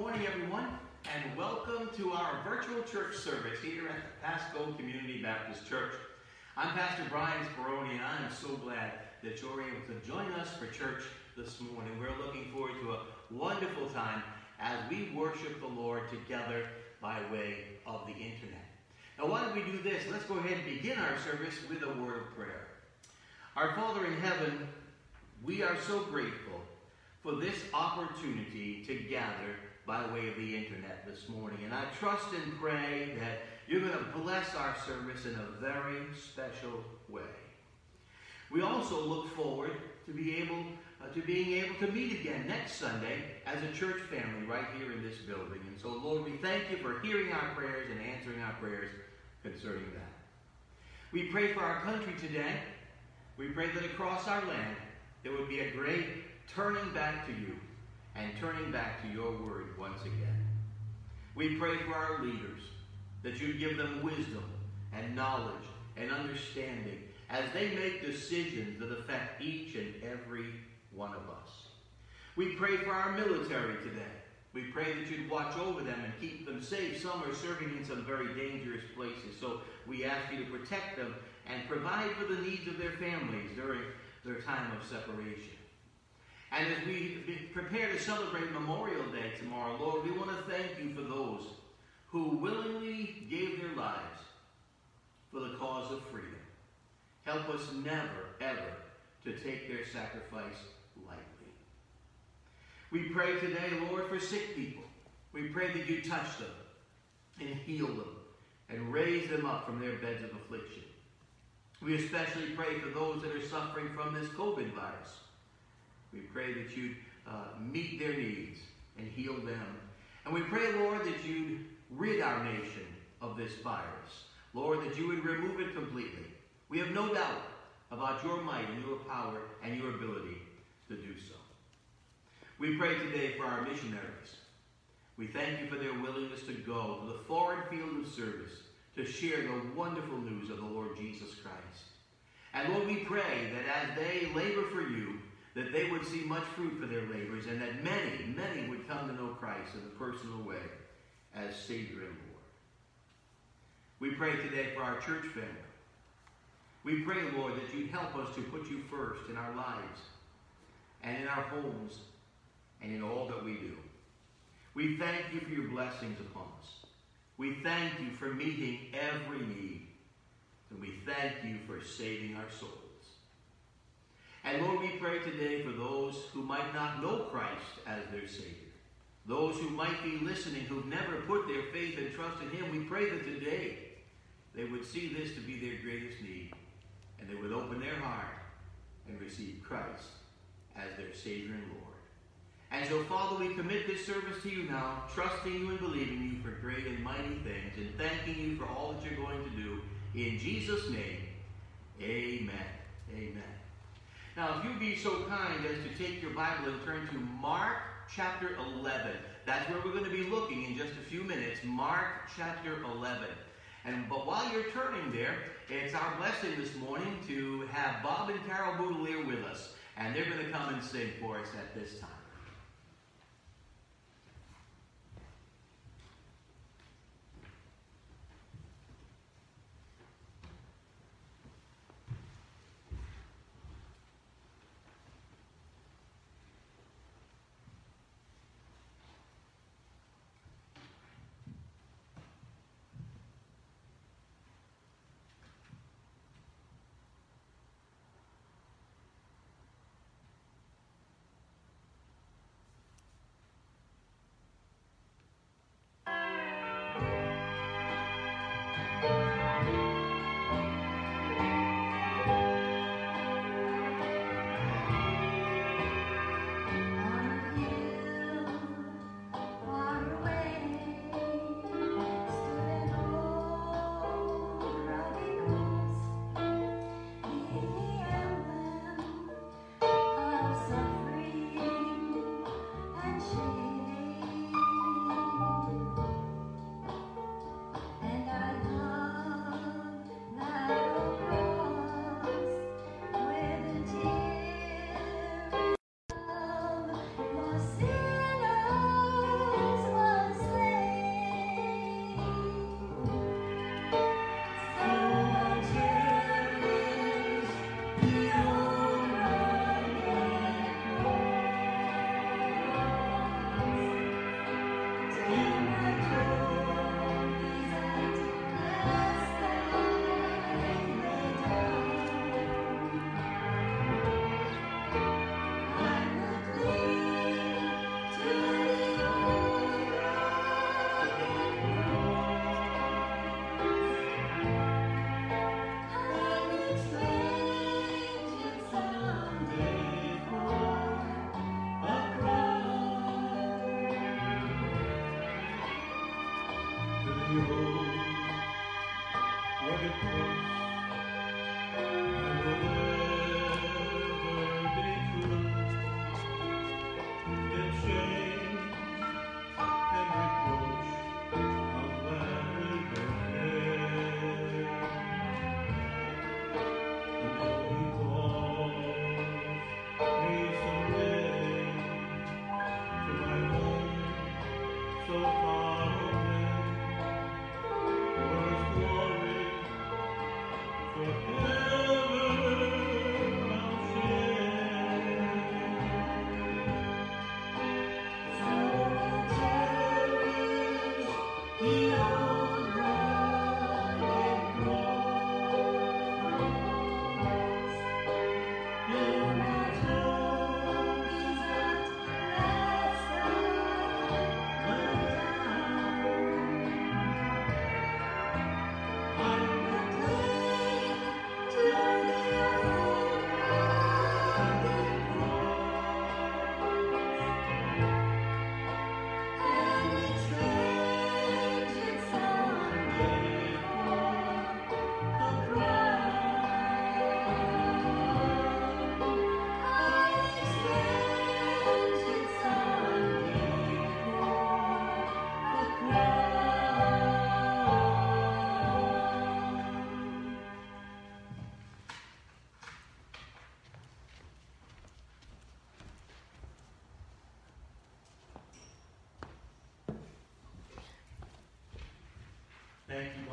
morning, everyone, and welcome to our virtual church service here at the Pasco Community Baptist Church. I'm Pastor Brian Speroni, and I'm so glad that you're able to join us for church this morning. We're looking forward to a wonderful time as we worship the Lord together by way of the internet. Now, why don't we do this? Let's go ahead and begin our service with a word of prayer. Our Father in heaven, we are so grateful for this opportunity to gather by way of the internet this morning. And I trust and pray that you're going to bless our service in a very special way. We also look forward to being able to meet again next Sunday as a church family right here in this building. And so, Lord, we thank you for hearing our prayers and answering our prayers concerning that. We pray for our country today. We pray that across our land there would be a great turning back to you and turning back to your word once again. We pray for our leaders, that you give them wisdom and knowledge and understanding as they make decisions that affect each and every one of us. We pray for our military today. We pray that you'd watch over them and keep them safe. Some are serving in some very dangerous places, so we ask you to protect them and provide for the needs of their families during their time of separation. And as we prepare to celebrate Memorial Day tomorrow, Lord, we want to thank you for those who willingly gave their lives for the cause of freedom. Help us never, ever to take their sacrifice lightly. We pray today, Lord, for sick people. We pray that you touch them and heal them and raise them up from their beds of affliction. We especially pray for those that are suffering from this COVID virus. We pray that you'd meet their needs and heal them. And we pray, Lord, that you'd rid our nation of this virus. Lord, that you would remove it completely. We have no doubt about your might and your power and your ability to do so. We pray today for our missionaries. We thank you for their willingness to go to the foreign field of service to share the wonderful news of the Lord Jesus Christ. And Lord, we pray that as they labor for you, that they would see much fruit for their labors, and that many, many would come to know Christ in a personal way as Savior and Lord. We pray today for our church family. We pray, Lord, that you'd help us to put you first in our lives and in our homes and in all that we do. We thank you for your blessings upon us. We thank you for meeting every need, and we thank you for saving our souls. And Lord, we pray today for those who might not know Christ as their Savior, those who might be listening, who've never put their faith and trust in him. We pray that today they would see this to be their greatest need, and they would open their heart and receive Christ as their Savior and Lord. And so, Father, we commit this service to you now, trusting you and believing you for great and mighty things, and thanking you for all that you're going to do. In Jesus' name, amen. Amen. Now, if you'd be so kind as to take your Bible and turn to Mark chapter 11. That's where we're going to be looking in just a few minutes. Mark chapter 11. But while you're turning there, it's our blessing this morning to have Bob and Carol Boudelier with us. And they're going to come and sing for us at this time.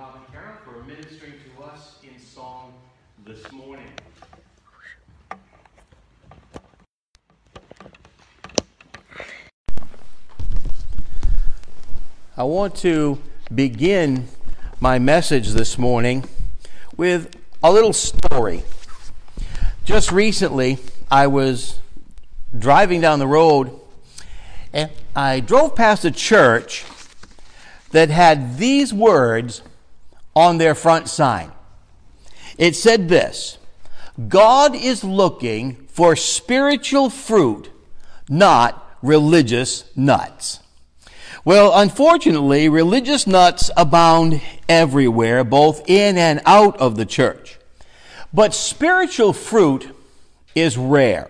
Robin Carroll for ministering to us in song this morning. I want to begin my message this morning with a little story. Just recently, I was driving down the road and I drove past a church that had these words on their front sign. It said this: God is looking for spiritual fruit, not religious nuts. Well, unfortunately, religious nuts abound everywhere, both in and out of the church. But spiritual fruit is rare.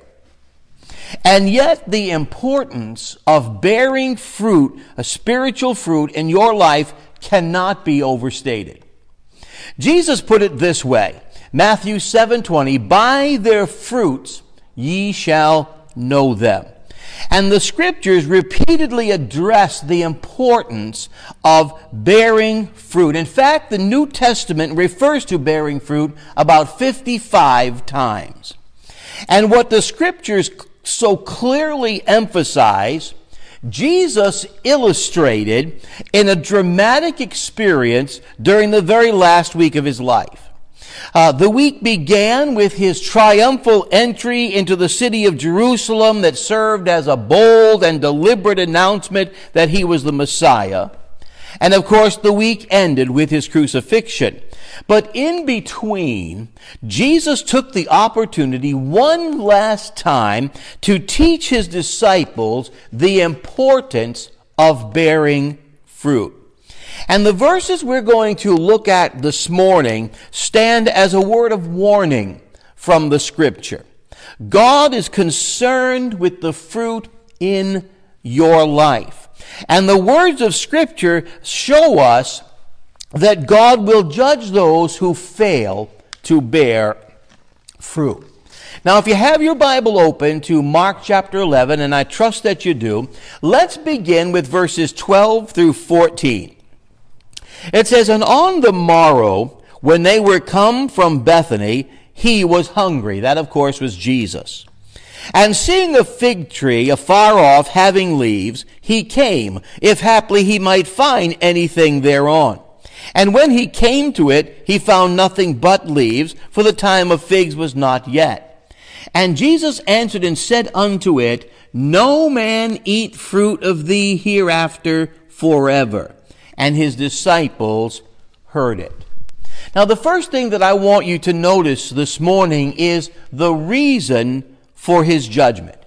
And yet the importance of bearing fruit, a spiritual fruit in your life, cannot be overstated. Jesus put it this way, Matthew 7:20, "By their fruits ye shall know them." And the scriptures repeatedly address the importance of bearing fruit. In fact, the New Testament refers to bearing fruit about 55 times. And what the scriptures so clearly emphasize, Jesus illustrated in a dramatic experience during the very last week of his life. The week began with his triumphal entry into the city of Jerusalem that served as a bold and deliberate announcement that he was the Messiah. And of course, the week ended with his crucifixion. But in between, Jesus took the opportunity one last time to teach his disciples the importance of bearing fruit. And the verses we're going to look at this morning stand as a word of warning from the scripture. God is concerned with the fruit in your life. And the words of scripture show us that God will judge those who fail to bear fruit. Now, if you have your Bible open to Mark chapter 11, and I trust that you do, let's begin with verses 12 through 14. It says, "And on the morrow, when they were come from Bethany, he was hungry." That, of course, was Jesus. "And seeing a fig tree afar off having leaves, he came, if haply he might find anything thereon. And when he came to it, he found nothing but leaves, for the time of figs was not yet. And Jesus answered and said unto it, No man eat fruit of thee hereafter forever. And his disciples heard it." Now, the first thing that I want you to notice this morning is the reason for his judgment.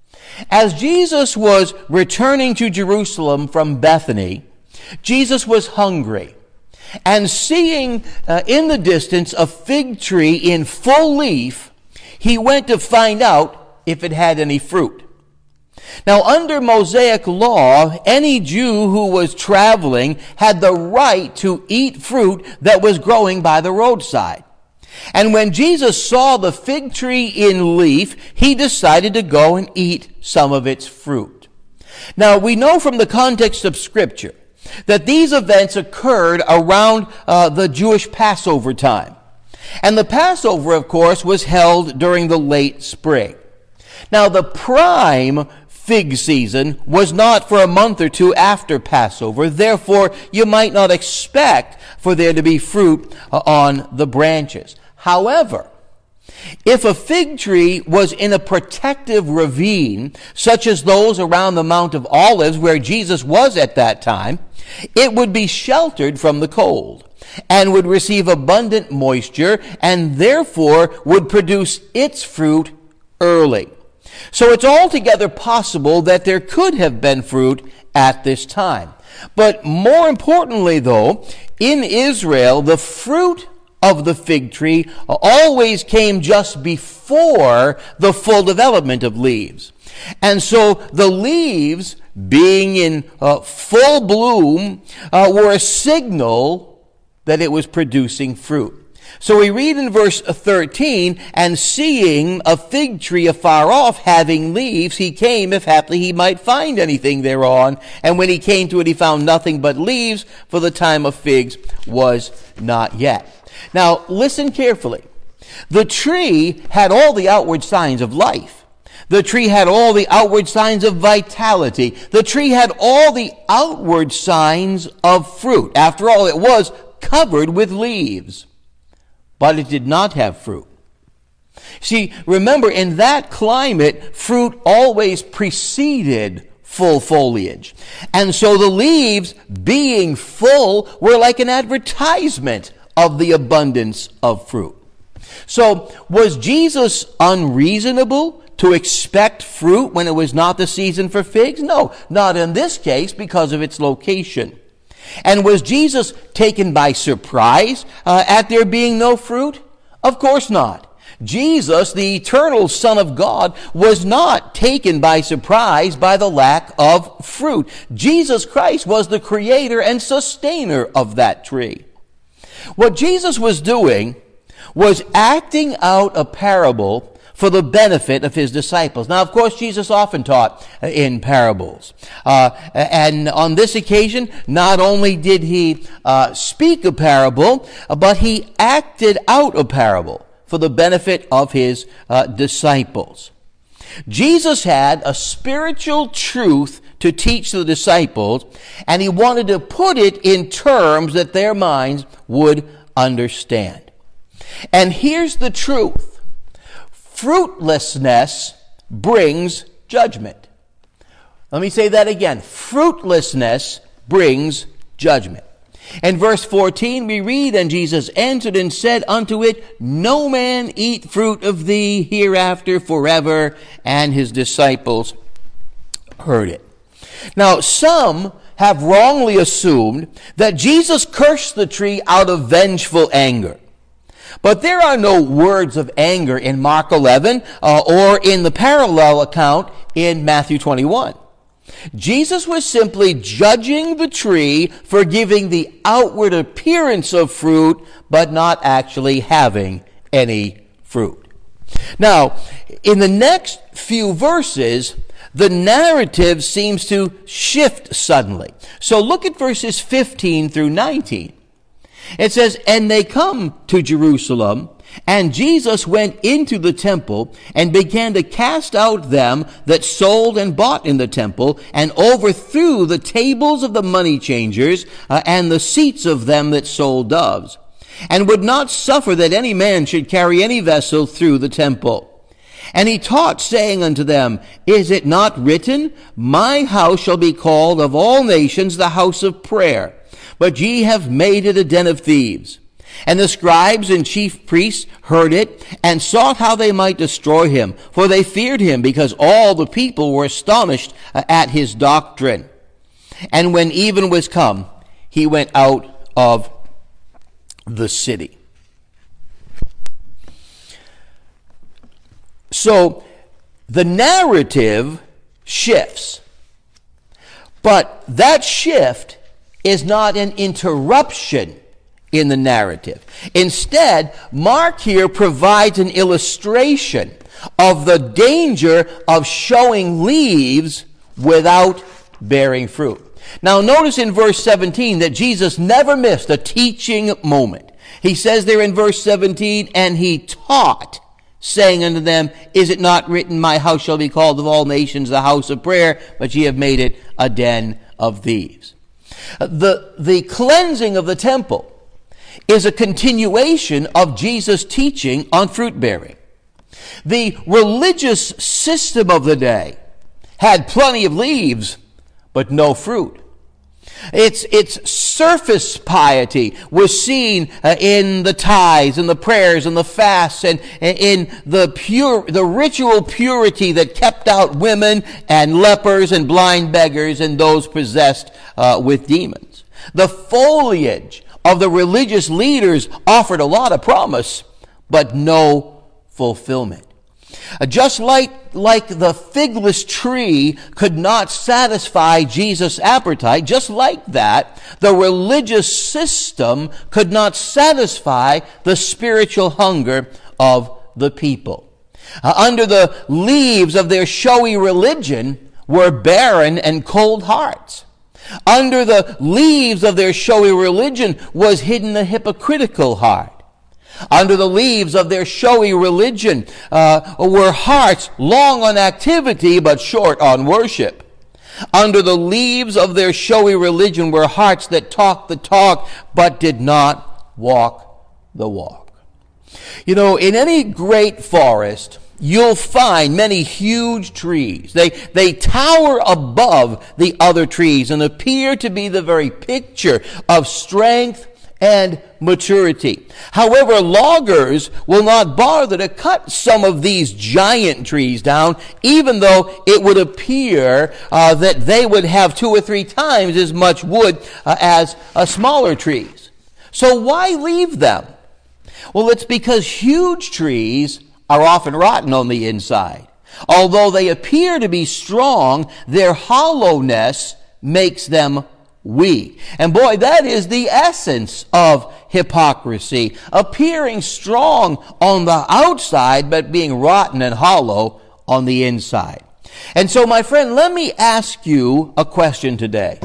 As Jesus was returning to Jerusalem from Bethany, Jesus was hungry. And seeing in the distance a fig tree in full leaf, he went to find out if it had any fruit. Now, under Mosaic law, any Jew who was traveling had the right to eat fruit that was growing by the roadside. And when Jesus saw the fig tree in leaf, he decided to go and eat some of its fruit. Now, we know from the context of Scripture that these events occurred around the Jewish Passover time. And the Passover, of course, was held during the late spring. Now, the prime fig season was not for a month or two after Passover. Therefore, you might not expect for there to be fruit on the branches. However, if a fig tree was in a protective ravine, such as those around the Mount of Olives where Jesus was at that time, it would be sheltered from the cold and would receive abundant moisture and therefore would produce its fruit early. So it's altogether possible that there could have been fruit at this time. But more importantly, though, in Israel, the fruit of the fig tree always came just before the full development of leaves. And so the leaves, being in full bloom, were a signal that it was producing fruit. So we read in verse 13, and seeing a fig tree afar off having leaves, he came, if haply he might find anything thereon. And when he came to it, he found nothing but leaves, for the time of figs was not yet. Now, listen carefully. The tree had all the outward signs of life. The tree had all the outward signs of vitality. The tree had all the outward signs of fruit. After all, it was covered with leaves. But it did not have fruit. See, remember, in that climate, fruit always preceded full foliage. And so the leaves, being full, were like an advertisement of the abundance of fruit. So, was Jesus unreasonable to expect fruit when it was not the season for figs? No, not in this case because of its location. And was Jesus taken by surprise at there being no fruit? Of course not. Jesus, the eternal Son of God, was not taken by surprise by the lack of fruit. Jesus Christ was the creator and sustainer of that tree. What Jesus was doing was acting out a parable for the benefit of his disciples. Now, of course, Jesus often taught in parables. And on this occasion, not only did he speak a parable, but he acted out a parable for the benefit of his disciples. Jesus had a spiritual truth to teach the disciples, and he wanted to put it in terms that their minds would understand. And here's the truth. Fruitlessness brings judgment. Let me say that again. Fruitlessness brings judgment. In verse 14 we read, and Jesus answered and said unto it, No man eat fruit of thee hereafter forever. And his disciples heard it. Now, some have wrongly assumed that Jesus cursed the tree out of vengeful anger. But there are no words of anger in Mark 11 or in the parallel account in Matthew 21. Jesus was simply judging the tree for giving the outward appearance of fruit, but not actually having any fruit. Now, in the next few verses, the narrative seems to shift suddenly. So look at verses 15 through 19. It says, And they come to Jerusalem, and Jesus went into the temple, and began to cast out them that sold and bought in the temple, and overthrew the tables of the money changers, and the seats of them that sold doves, and would not suffer that any man should carry any vessel through the temple. And he taught, saying unto them, Is it not written, My house shall be called of all nations the house of prayer? But ye have made it a den of thieves. And the scribes and chief priests heard it, and sought how they might destroy him. For they feared him, because all the people were astonished at his doctrine. And when even was come, he went out of the city. So, the narrative shifts. But that shift is not an interruption in the narrative. Instead, Mark here provides an illustration of the danger of showing leaves without bearing fruit. Now, notice in verse 17 that Jesus never missed a teaching moment. He says there in verse 17, And he taught, saying unto them, Is it not written, My house shall be called of all nations the house of prayer, but ye have made it a den of thieves. The cleansing of the temple is a continuation of Jesus' teaching on fruit bearing. The religious system of the day had plenty of leaves, but no fruit. Its surface piety was seen in the tithes and the prayers and the fasts and in the ritual purity that kept out women and lepers and blind beggars and those possessed with demons. The foliage of the religious leaders offered a lot of promise, but no fulfillment. Just like the figless tree could not satisfy Jesus' appetite, just like that, the religious system could not satisfy the spiritual hunger of the people. Under the leaves of their showy religion were barren and cold hearts. Under the leaves of their showy religion was hidden a hypocritical heart. Under the leaves of their showy religion were hearts long on activity but short on worship. Under the leaves of their showy religion were hearts that talked the talk but did not walk the walk. You know, in any great forest, you'll find many huge trees. They tower above the other trees and appear to be the very picture of strength and maturity. However, loggers will not bother to cut some of these giant trees down, even though it would appear that they would have 2 or 3 times as much wood as smaller trees. So why leave them? Well, it's because huge trees are often rotten on the inside. Although they appear to be strong, their hollowness makes them weak. And boy, that is the essence of hypocrisy. Appearing strong on the outside, but being rotten and hollow on the inside. And so, my friend, let me ask you a question today.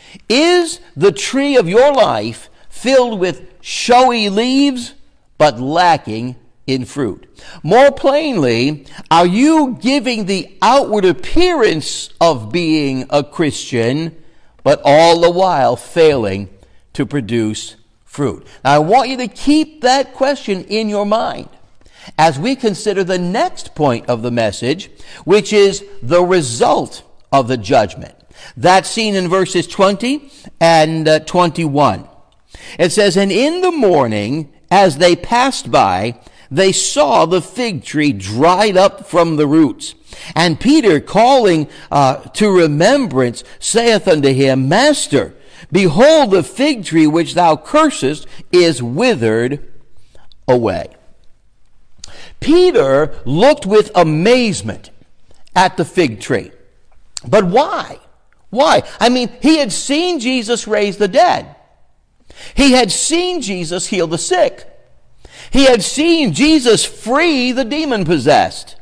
Is the tree of your life filled with showy leaves, but lacking in fruit? More plainly, are you giving the outward appearance of being a Christian, but all the while failing to produce fruit? Now, I want you to keep that question in your mind as we consider the next point of the message, which is the result of the judgment. That's seen in verses 20 and 21. It says, "And in the morning, as they passed by, they saw the fig tree dried up from the roots. And Peter, calling to remembrance, saith unto him, Master, behold, the fig tree which thou cursest is withered away." Peter looked with amazement at the fig tree. But why? Why? I mean, he had seen Jesus raise the dead. He had seen Jesus heal the sick. He had seen Jesus free the demon-possessed.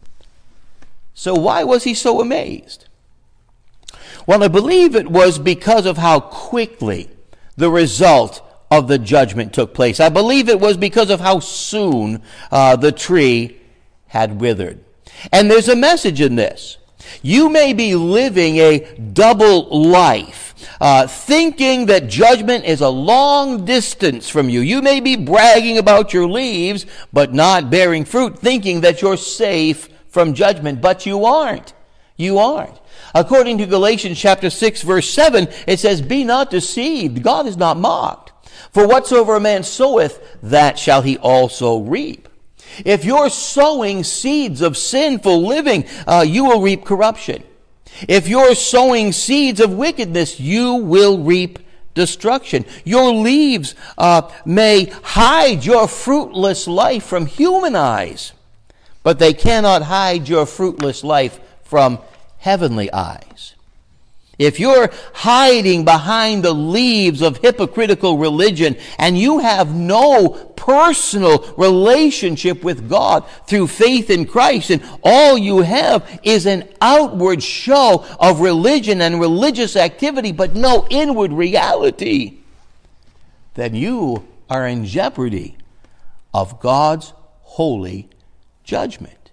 So why was he so amazed? Well, I believe it was because of how quickly the result of the judgment took place. I believe it was because of how soon the tree had withered. And there's a message in this. You may be living a double life, thinking that judgment is a long distance from you. You may be bragging about your leaves, but not bearing fruit, thinking that you're safe from judgment, but you aren't. You aren't. According to Galatians chapter 6, verse 7, it says, "Be not deceived, God is not mocked. For whatsoever a man soweth, that shall he also reap." If you're sowing seeds of sinful living, you will reap corruption. If you're sowing seeds of wickedness, you will reap destruction. Your leaves may hide your fruitless life from human eyes, but they cannot hide your fruitless life from heavenly eyes. If you're hiding behind the leaves of hypocritical religion and you have no personal relationship with God through faith in Christ, and all you have is an outward show of religion and religious activity, but no inward reality, then you are in jeopardy of God's holy judgment.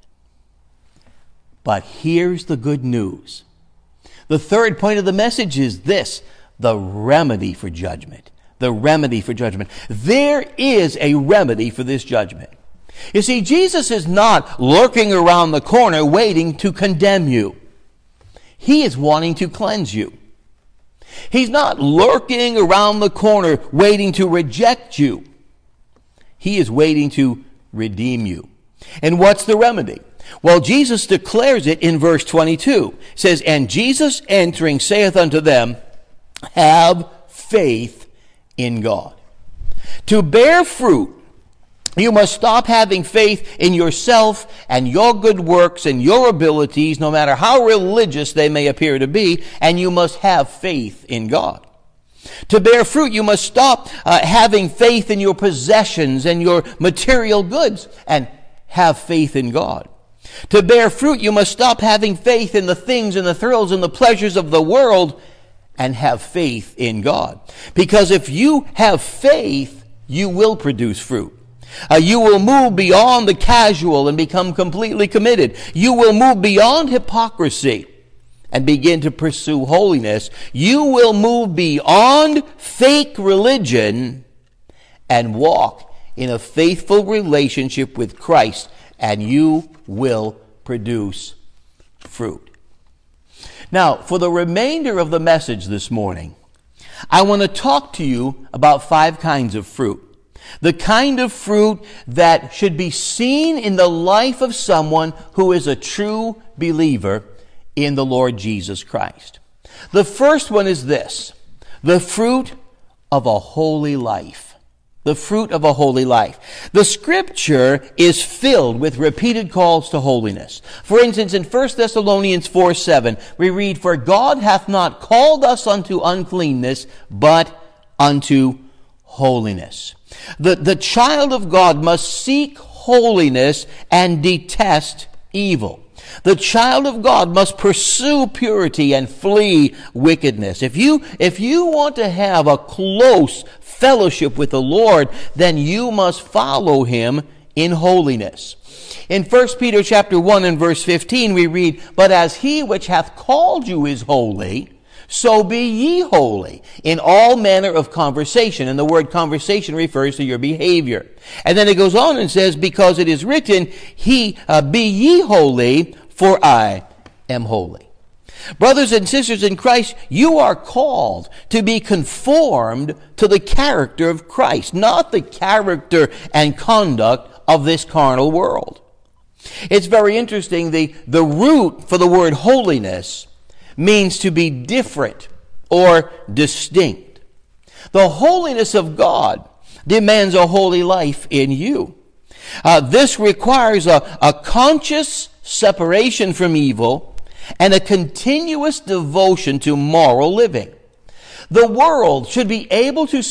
But here's the good news. The third point of the message is this: the remedy for judgment. The remedy for judgment. There is a remedy for this judgment. You see, Jesus is not lurking around the corner waiting to condemn you. He is wanting to cleanse you. He's not lurking around the corner waiting to reject you. He is waiting to redeem you. And what's the remedy? Well, Jesus declares it in verse 22. It says, "And Jesus answering saith unto them, Have faith in God." To bear fruit You must stop having faith in yourself and your good works and your abilities, no matter how religious they may appear to be, and you must have faith in God. To bear fruit, you must stop having faith in your possessions and your material goods and have faith in God. To bear fruit, you must stop having faith in the things and the thrills and the pleasures of the world and have faith in God. Because if you have faith, you will produce fruit. You will move beyond the casual and become completely committed. You will move beyond hypocrisy and begin to pursue holiness. You will move beyond fake religion and walk in a faithful relationship with Christ, and you will produce fruit. Now, for the remainder of the message this morning, I want to talk to you about 5 kinds of fruit. The kind of fruit that should be seen in the life of someone who is a true believer in the Lord Jesus Christ. The first one is this: the fruit of a holy life. The fruit of a holy life. The Scripture is filled with repeated calls to holiness. For instance, in 1 Thessalonians 4:7, we read, "For God hath not called us unto uncleanness, but unto holiness." The child of God must seek holiness and detest evil. The child of God must pursue purity and flee wickedness. If you want to have a close fellowship with the Lord, then you must follow him in holiness. In 1 Peter chapter 1 and verse 15 we read, "But as he which hath called you is holy, so be ye holy in all manner of conversation." And the word conversation refers to your behavior. And then it goes on and says, "Because it is written, be ye holy, for I am holy." Brothers and sisters in Christ, you are called to be conformed to the character of Christ, not the character and conduct of this carnal world. It's very interesting. The root for the word holiness means to be different or distinct. The holiness of God demands a holy life in you. This requires a conscious separation from evil and a continuous devotion to moral living. The world should be able to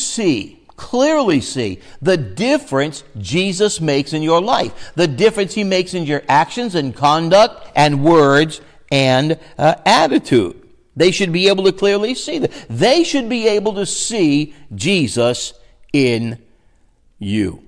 clearly see the difference Jesus makes in your life, the difference he makes in your actions and conduct and words and attitude. They should be able to clearly see that. They should be able to see Jesus in you.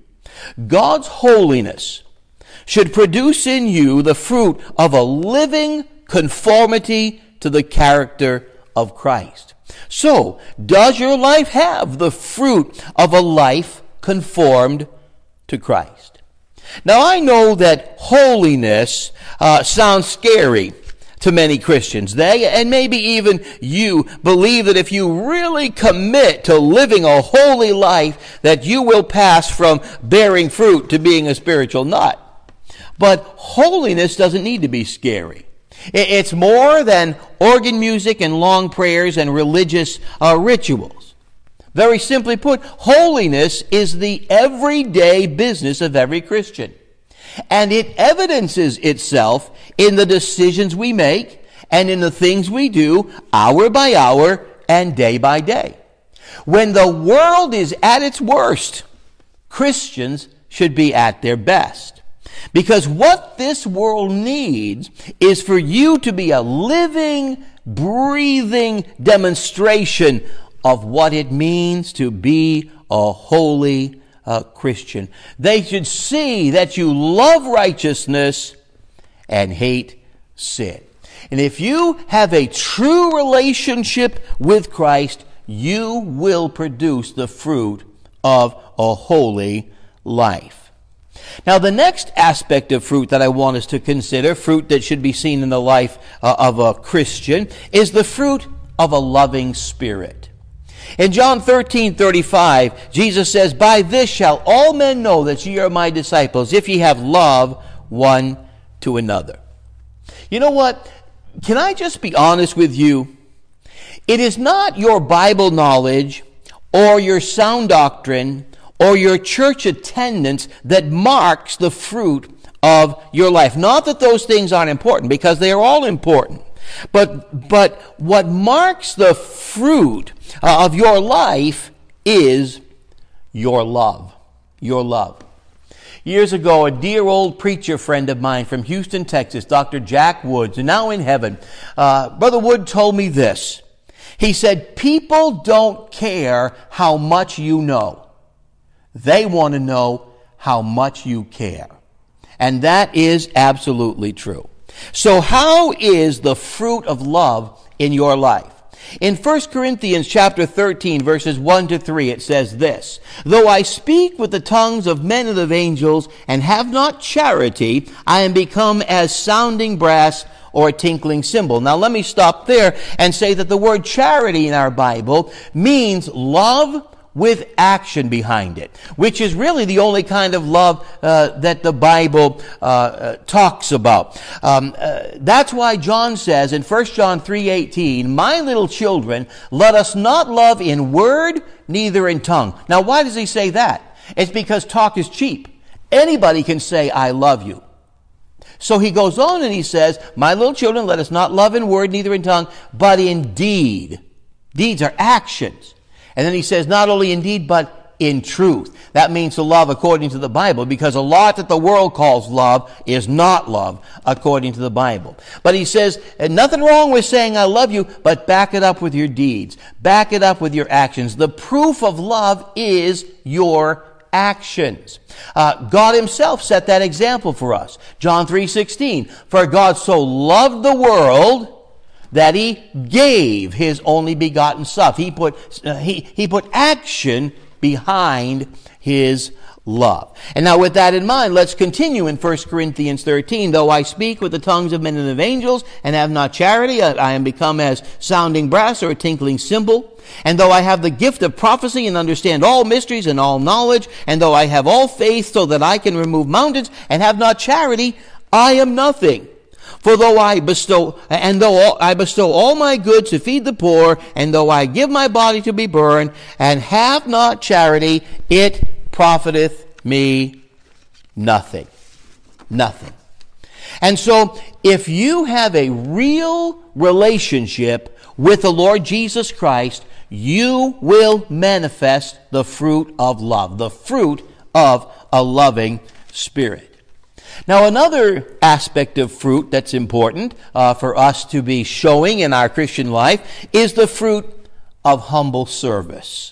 God's holiness should produce in you the fruit of a living conformity to the character of Christ. So, does your life have the fruit of a life conformed to Christ? Now, I know that holiness sounds scary to many Christians. They, and maybe even you, believe that if you really commit to living a holy life, that you will pass from bearing fruit to being a spiritual nut. But holiness doesn't need to be scary. It's more than organ music and long prayers and religious rituals. Very simply put, holiness is the everyday business of every Christian. And it evidences itself in the decisions we make and in the things we do hour by hour and day by day. When the world is at its worst, Christians should be at their best. Because what this world needs is for you to be a living, breathing demonstration of what it means to be a holy Christian. They should see that you love righteousness and hate sin. And if you have a true relationship with Christ, you will produce the fruit of a holy life. Now, the next aspect of fruit that I want us to consider, fruit that should be seen in the life of a Christian, is the fruit of a loving spirit. In John 13:35, Jesus says, "By this shall all men know that ye are my disciples, if ye have love one to another." You know what? Can I just be honest with you? It is not your Bible knowledge or your sound doctrine or your church attendance that marks the fruit of your life. Not that those things aren't important, because they are all important. But what marks the fruit of your life is your love. Your love. Years ago, a dear old preacher friend of mine from Houston, Texas, Dr. Jack Woods, and now in heaven, Brother Wood told me this. He said, people don't care how much you know. They want to know how much you care. And that is absolutely true. So how is the fruit of love in your life? In 1 Corinthians chapter 13, verses 1 to 3, it says this, though I speak with the tongues of men and of angels and have not charity, I am become as sounding brass or a tinkling cymbal. Now let me stop there and say that the word charity in our Bible means love with action behind it, which is really the only kind of love that the Bible talks about. That's why John says in 1 John 3:18, my little children, let us not love in word, neither in tongue. Now why does he say that? It's because talk is cheap. Anybody can say, I love you. So he goes on and he says, my little children, let us not love in word, neither in tongue, but in deed. Deeds are actions. And then he says, not only in deed, but in truth. That means to love according to the Bible, because a lot that the world calls love is not love according to the Bible. But he says, nothing wrong with saying I love you, but back it up with your deeds. Back it up with your actions. The proof of love is your actions. God himself set that example for us. John 3:16, for God so loved the world that he gave his only begotten Son. He put action behind his love. And now with that in mind, let's continue in 1 Corinthians 13. Though I speak with the tongues of men and of angels and have not charity, I am become as sounding brass or a tinkling cymbal. And though I have the gift of prophecy and understand all mysteries and all knowledge, and though I have all faith so that I can remove mountains and have not charity, I am nothing. For though I bestow all my goods to feed the poor, and though I give my body to be burned, and have not charity, it profiteth me nothing. Nothing. And so, if you have a real relationship with the Lord Jesus Christ, you will manifest the fruit of love, the fruit of a loving spirit. Now, another aspect of fruit that's important for us to be showing in our Christian life is the fruit of humble service.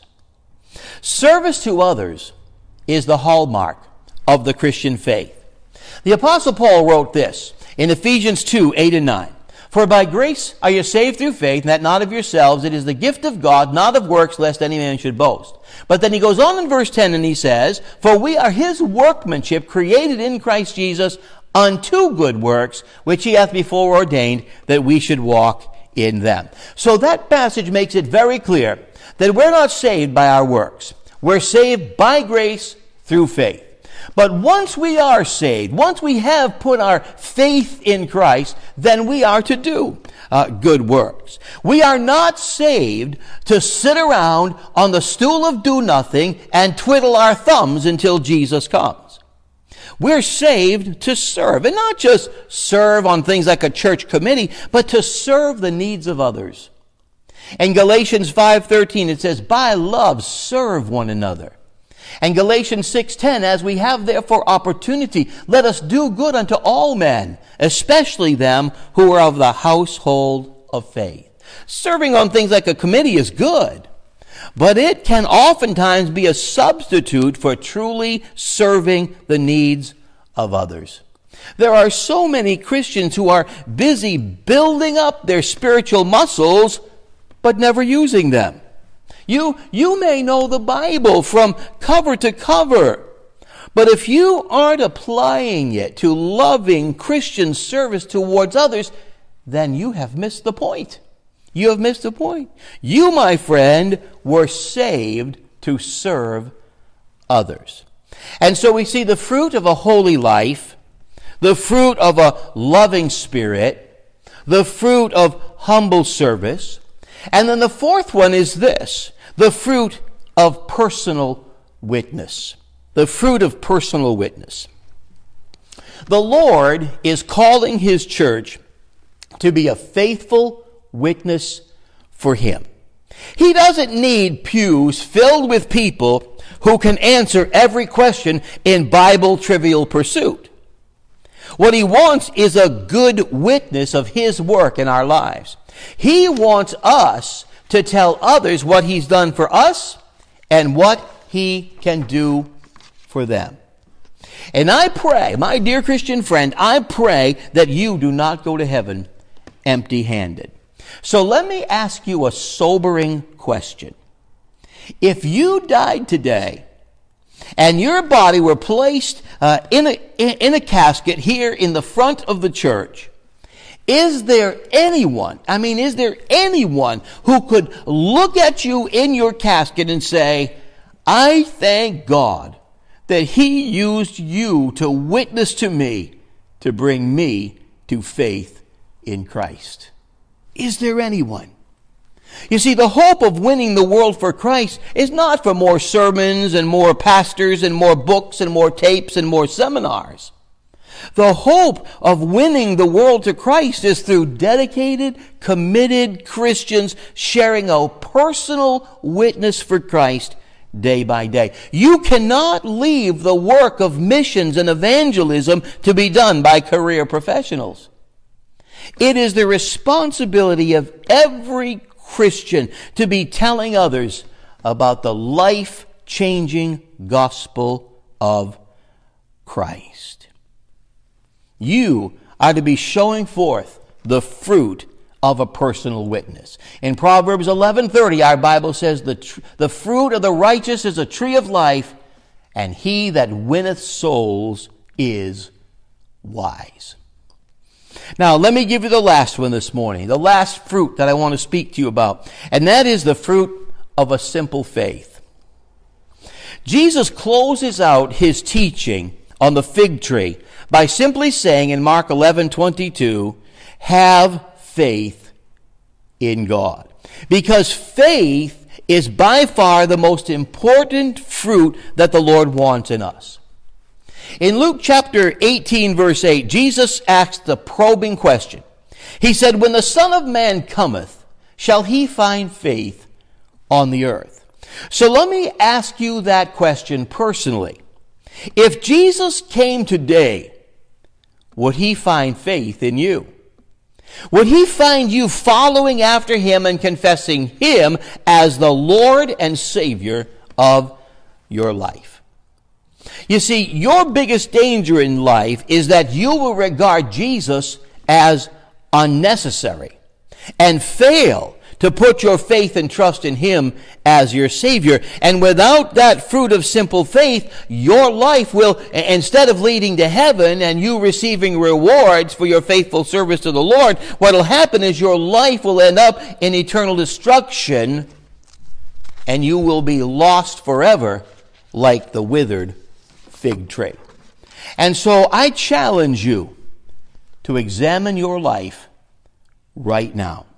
Service to others is the hallmark of the Christian faith. The Apostle Paul wrote this in Ephesians 2:8 and 9. For by grace are you saved through faith, and that not of yourselves. It is the gift of God, not of works, lest any man should boast. But then he goes on in verse 10 and he says, for we are his workmanship, created in Christ Jesus unto good works, which he hath before ordained that we should walk in them. So that passage makes it very clear that we're not saved by our works. We're saved by grace through faith. But once we are saved, once we have put our faith in Christ, then we are to do good works. We are not saved to sit around on the stool of do nothing and twiddle our thumbs until Jesus comes. We're saved to serve, and not just serve on things like a church committee, but to serve the needs of others. In Galatians 5:13 it says, by love serve one another. And Galatians 6:10, as we have therefore opportunity, let us do good unto all men, especially them who are of the household of faith. Serving on things like a committee is good, but it can oftentimes be a substitute for truly serving the needs of others. There are so many Christians who are busy building up their spiritual muscles, but never using them. You may know the Bible from cover to cover, but if you aren't applying it to loving Christian service towards others, then you have missed the point. You have missed the point. You, my friend, were saved to serve others. And so we see the fruit of a holy life, the fruit of a loving spirit, the fruit of humble service, and then the fourth one is this, the fruit of personal witness. The fruit of personal witness. The Lord is calling his church to be a faithful witness for him. He doesn't need pews filled with people who can answer every question in Bible Trivial Pursuit. What he wants is a good witness of his work in our lives. He wants us to tell others what he's done for us and what he can do for them. And I pray, my dear Christian friend, I pray that you do not go to heaven empty-handed. So let me ask you a sobering question. If you died today and your body were placed in a casket here in the front of the church, is there anyone who could look at you in your casket and say, I thank God that he used you to witness to me to bring me to faith in Christ? Is there anyone? You see, the hope of winning the world for Christ is not for more sermons and more pastors and more books and more tapes and more seminars. The hope of winning the world to Christ is through dedicated, committed Christians sharing a personal witness for Christ day by day. You cannot leave the work of missions and evangelism to be done by career professionals. It is the responsibility of every Christian to be telling others about the life-changing gospel of Christ. You are to be showing forth the fruit of a personal witness. In Proverbs 11:30, our Bible says, the fruit of the righteous is a tree of life, and he that winneth souls is wise. Now, let me give you the last one this morning, the last fruit that I want to speak to you about, and that is the fruit of a simple faith. Jesus closes out his teaching on the fig tree by simply saying in Mark 11:22, have faith in God. Because faith is by far the most important fruit that the Lord wants in us. In Luke chapter 18, verse 8, Jesus asked the probing question. He said, when the Son of Man cometh, shall he find faith on the earth? So let me ask you that question personally. If Jesus came today, would he find faith in you? Would he find you following after him and confessing him as the Lord and Savior of your life? You see, your biggest danger in life is that you will regard Jesus as unnecessary and fail to put your faith and trust in him as your Savior. And without that fruit of simple faith, your life will, instead of leading to heaven and you receiving rewards for your faithful service to the Lord, what will happen is your life will end up in eternal destruction and you will be lost forever like the withered fig tree. And so I challenge you to examine your life right now.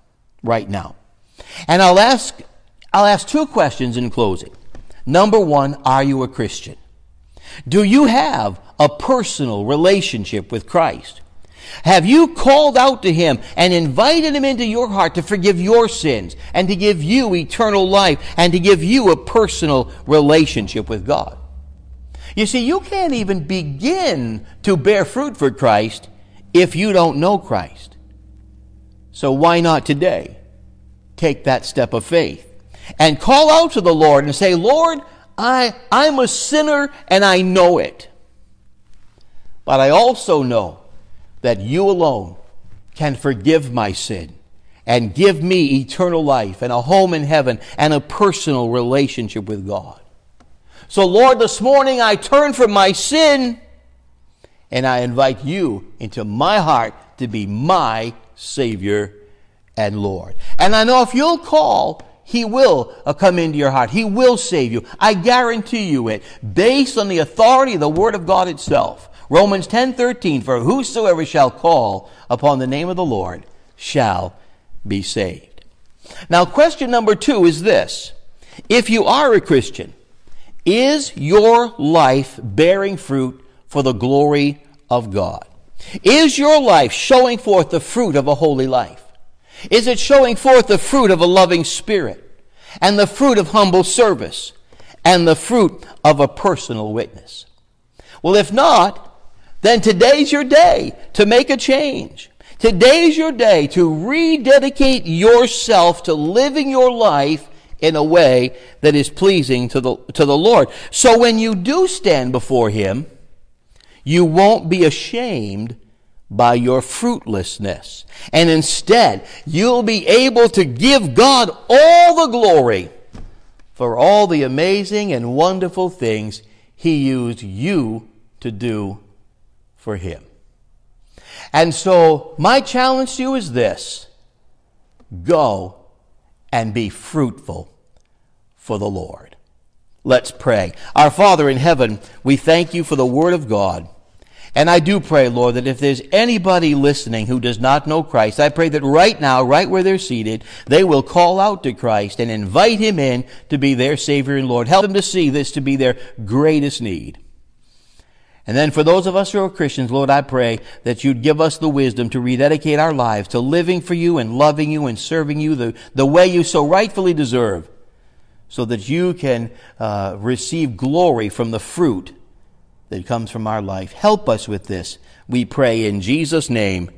And I'll ask two questions in closing. Number one, are you a Christian? Do you have a personal relationship with Christ? Have you called out to him and invited him into your heart to forgive your sins and to give you eternal life and to give you a personal relationship with God? You see, you can't even begin to bear fruit for Christ if you don't know Christ. So why not today take that step of faith and call out to the Lord and say, Lord, I'm a sinner and I know it. But I also know that you alone can forgive my sin and give me eternal life and a home in heaven and a personal relationship with God. So Lord, this morning I turn from my sin and I invite you into my heart to be my Savior and Lord. And I know if you'll call, he will come into your heart. He will save you. I guarantee you it, based on the authority of the Word of God itself. Romans 10:13, for whosoever shall call upon the name of the Lord shall be saved. Now, question number two is this. If you are a Christian, Is your life bearing fruit for the glory of God? Is your life showing forth the fruit of a holy life? Is it showing forth the fruit of a loving spirit, and the fruit of humble service, and the fruit of a personal witness? Well, if not, then today's your day to make a change. Today's your day to rededicate yourself to living your life in a way that is pleasing to the Lord. So when you do stand before Him, you won't be ashamed by your fruitlessness. And instead, you'll be able to give God all the glory for all the amazing and wonderful things He used you to do for Him. And so, my challenge to you is this: go and be fruitful for the Lord. Let's pray. Our Father in heaven, we thank You for the Word of God. And I do pray, Lord, that if there's anybody listening who does not know Christ, I pray that right now, right where they're seated, they will call out to Christ and invite Him in to be their Savior and Lord. Help them to see this to be their greatest need. And then for those of us who are Christians, Lord, I pray that You'd give us the wisdom to rededicate our lives to living for You and loving You and serving You the way You so rightfully deserve, so that You can receive glory from the fruit that comes from our life. Help us with this, we pray in Jesus' name.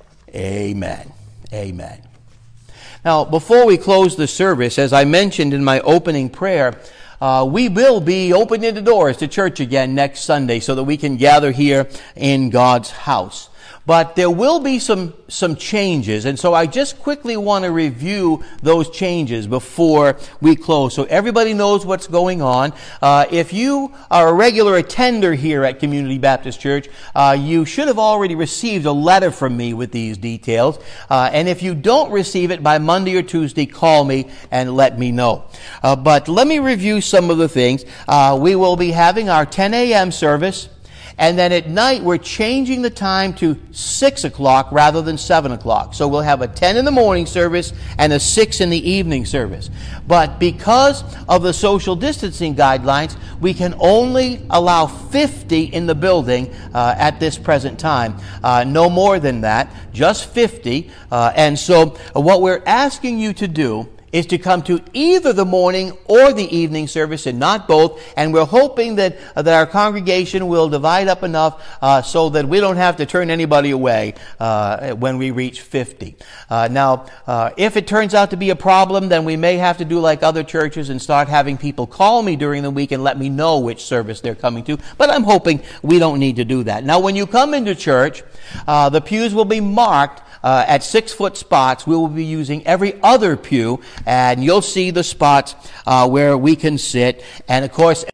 Amen. Amen. Now, before we close the service, as I mentioned in my opening prayer, we will be opening the doors to church again next Sunday so that we can gather here in God's house. But there will be some changes, and so I just quickly want to review those changes before we close, so everybody knows what's going on. If you are a regular attender here at Community Baptist Church, you should have already received a letter from me with these details. And if you don't receive it by Monday or Tuesday, call me and let me know. But let me review some of the things. We will be having our 10 a.m. service. And then at night, we're changing the time to 6 o'clock rather than 7 o'clock. So we'll have a 10 in the morning service and a 6 in the evening service. But because of the social distancing guidelines, we can only allow 50 in the building at this present time. No more than that, just 50. And so what we're asking you to do is to come to either the morning or the evening service and not both. And we're hoping that our congregation will divide up enough so that we don't have to turn anybody away when we reach 50. Now, if it turns out to be a problem, then we may have to do like other churches and start having people call me during the week and let me know which service they're coming to. But I'm hoping we don't need to do that. Now, when you come into church, the pews will be marked at 6-foot spots. We will be using every other pew, and you'll see the spots where we can sit. And of course,